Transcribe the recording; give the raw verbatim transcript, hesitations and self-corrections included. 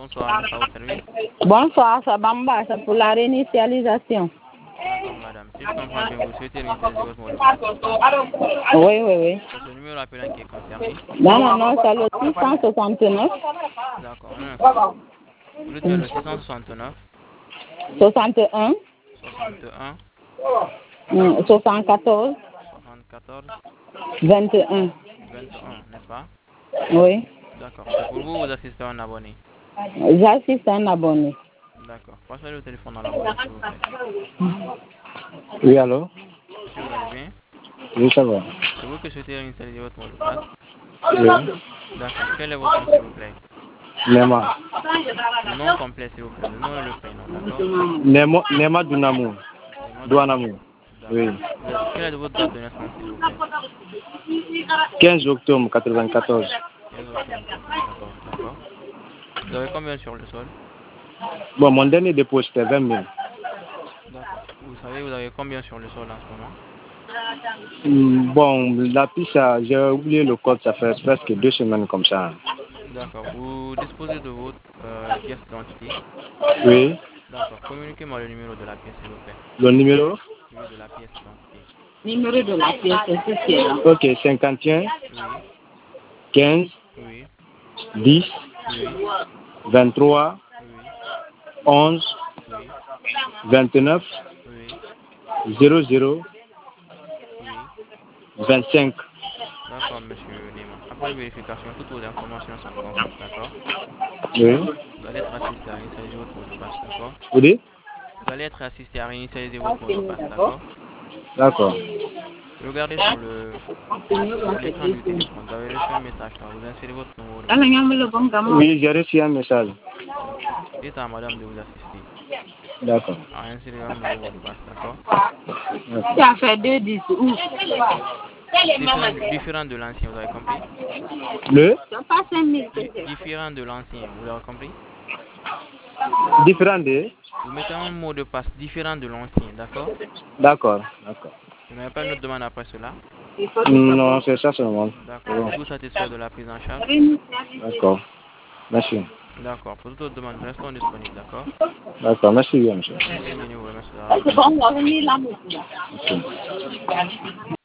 bonsoir, à votre service. Bonsoir, ça Bamba, c'est pour la réinitialisation. D'accord, madame. Si je comprends bien, vous souhaitez réinitialiser votre mot de passe, n'est-ce pas? Oui, oui, oui. C'est ce numéro appelant qui est concerné. Non, non, non, c'est le six cent soixante-neuf. D'accord, un instant. Vous dites que le six cent soixante-neuf, soixante et un. soixante et un, hum, soixante-quatorze. soixante-quatorze, vingt et un. vingt et un, n'est-ce pas? Oui. D'accord. C'est pour vous, vous assistez à un abonné. J'assiste un abonné. D'accord. Passez le téléphone à l'abonné, s'il vous plaît. Oui, allô? Monsieur, vous allez bien? Oui, ça va. C'est vous qui souhaitez réinstaller votre mot de passe? Oui. D'accord. Quel est votre nom, s'il vous plaît? Nema. Le nom complet, s'il vous plaît. Le nom et le prénom, d'accord? Nema, Nema Dunamou. Nema Douanamou. Oui. Vous êtes- Quelle est votre date de naissance, s'il vous plaît? quinze octobre quatre-vingt-quatorze. quinze octobre quatre-vingt-quatorze, d'accord. Vous avez combien sur le sol? Bon, mon dernier dépôt, c'était vingt mille. D'accord. Vous savez, vous avez combien sur le sol en ce moment? Hum, Bon, la piste, ça, j'ai oublié le code, ça fait presque deux semaines comme ça. D'accord. Vous disposez de votre euh, pièce d'identité? Oui. D'accord. Communiquez-moi le numéro de la pièce, s'il vous plaît. Le numéro? Oui, de la pièce d'identité. Numéro de la pièce, c'est ce qui est là. Ok, cinquante et un, Oui, quinze, oui, dix, oui, vingt-trois, oui, onze, oui, vingt-neuf, oui, zéro zéro, oui. vingt-cinq. D'accord, monsieur Nema. Après vérification, toutes vos informations sont conformes, d'accord? Oui. Vous allez être assisté à réinitialiser votre mot de passe, d'accord? Vous dites? Vous allez être assisté à réinitialiser votre mot de passe, d'accord? D'accord. Regardez sur le sur l'écran du téléphone. Vous avez reçu un message là. Vous insérez votre numéro de mot de passe. Oui, j'ai reçu un message. D'accord. Dites à madame de vous assister D'accord. à insérer un nouveau mot de passe, d'accord? Tu as fait deux dix. Où? Différent, du- différent de l'ancien, vous avez compris? Le C'est pas cinq mille. Di- différent de l'ancien, vous avez compris? différent de... Vous mettez un mot de passe différent de l'ancien, d'accord? D'accord, d'accord. Vous n'avez pas une autre demande après cela? Non, c'est ça seulement. D'accord. Êtes-vous satisfait de la prise en charge? D'accord. Merci. D'accord. Pour toute autre demande, restons disponibles, d'accord? D'accord, merci bien, monsieur. Merci, bien, vous remercie d'avoir appelé. C'est bon, on va venir là. Merci.